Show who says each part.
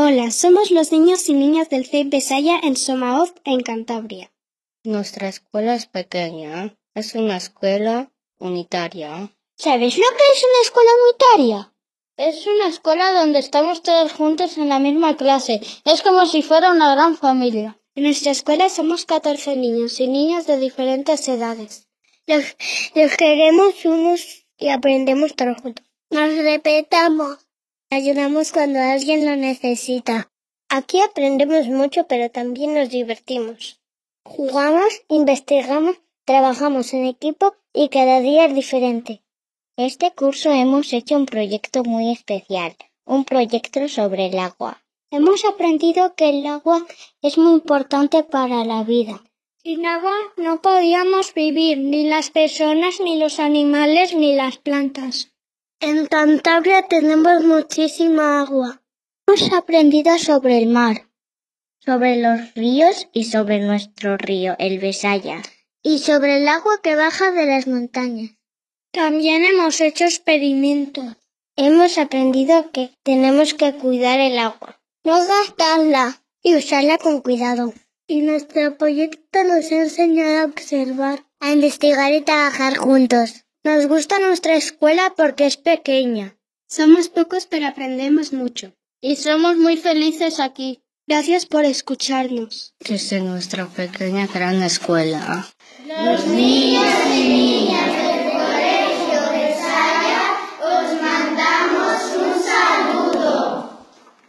Speaker 1: Hola, somos los niños y niñas del CEIP Besaya en Somaoz, en Cantabria.
Speaker 2: Nuestra escuela es pequeña, es una escuela unitaria.
Speaker 1: ¿Sabes lo que es una escuela unitaria?
Speaker 2: Es una escuela donde estamos todos juntos en la misma clase. Es como si fuera una gran familia.
Speaker 1: En nuestra escuela somos 14 niños y niñas de diferentes edades. Los queremos unos y aprendemos todos juntos. Nos respetamos. Ayudamos cuando alguien lo necesita. Aquí aprendemos mucho, pero también nos divertimos. Jugamos, investigamos, trabajamos en equipo y cada día es diferente.
Speaker 2: Este curso hemos hecho un proyecto muy especial, un proyecto sobre el agua.
Speaker 1: Hemos aprendido que el agua es muy importante para la vida. Sin agua no podíamos vivir, ni las personas, ni los animales, ni las plantas. En Cantabria tenemos muchísima agua.
Speaker 2: Hemos aprendido sobre el mar, sobre los ríos y sobre nuestro río, el Besaya,
Speaker 1: y sobre el agua que baja de las montañas. También hemos hecho experimentos. Hemos aprendido que tenemos que cuidar el agua, no gastarla y usarla con cuidado. Y nuestro proyecto nos ha enseñado a observar, a investigar y trabajar juntos. Nos gusta nuestra escuela porque es pequeña. Somos pocos pero aprendemos mucho.
Speaker 2: Y somos muy felices aquí.
Speaker 1: Gracias por escucharnos.
Speaker 2: Desde nuestra pequeña gran escuela.
Speaker 3: Los niños y niñas